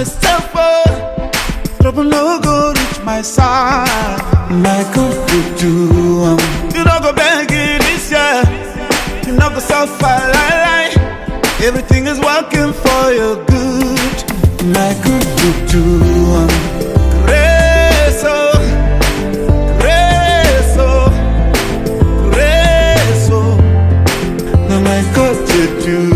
myself, oh, trouble no go reach my side. Like God do, you don't go begging this year, you not go suffer, lie. Everything is working for your good. Like God do, grace, oh, grace, oh, grace, oh. Now my God do.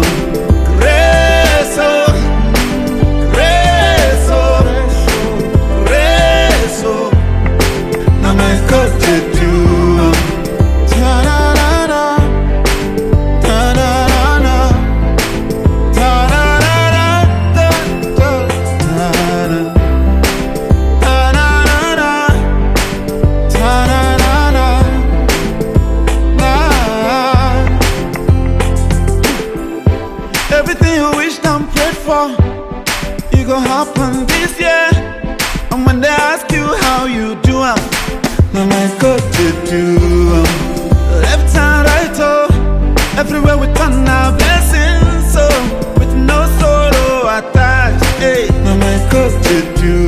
Everything you wished and prayed for, it gon' happen this year. And when they ask you how you do, now my God do. Left and right, oh, everywhere we turn our blessings, so with no sorrow attached. Hey, now my God do.